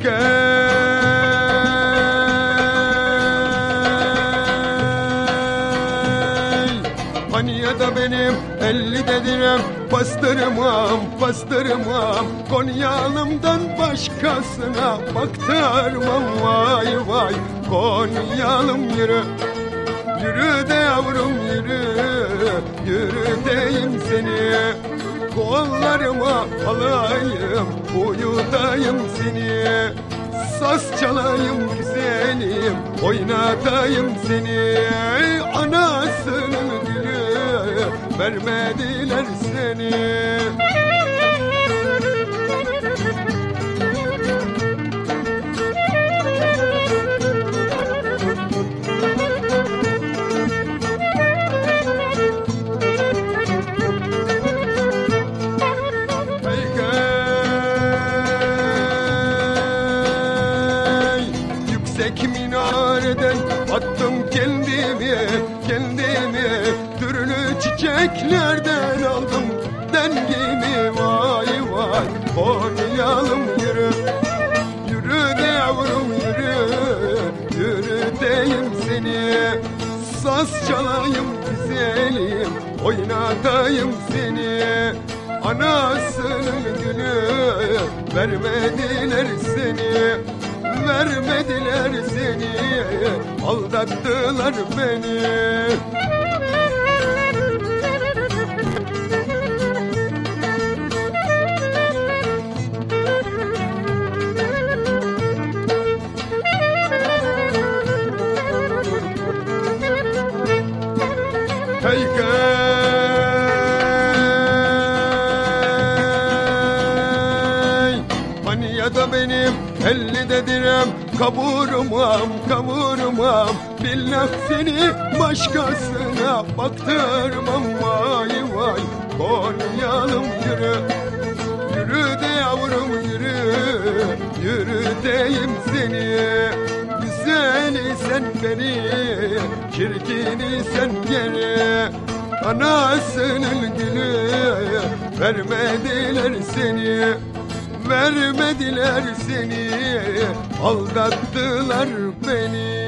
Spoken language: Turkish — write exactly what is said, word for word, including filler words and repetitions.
Hani ya da benim elli dedirem, bastırmam, bastırmam. Konyaalımdan başkasına baktırmam, vay vay. Konyaalım yürü, yürü de yavrum yürü, yürü deyim seni. Kollarıma alayım, uyutayım seni. Saz çalayım güzelim, oynatayım seni. Anasının gülü, vermediler seni. Yüksek minareden attım kendimi, kendimi. Türlü çiçeklerden aldım dengimi, vay vay. Konyaalım yürü, yürü de yavrum yürü, yürü deyim seni. Saz çalayım güzelim, oynatayım seni. Anasının gülü, vermediler seni. Vermediler seni, aldattılar beni. Hey hey, hani ya da benim elli dedirem, kavurmam, kavurmam. Billah seni başkasına baktırmam, vay vay. Konyaalım yürü, yürü de yavrum yürü, yürü deyim seni. Güzeli sen beni, çirkini sen geri. Anasının gülü, vermediler seni. Vermediler seni, aldattılar beni.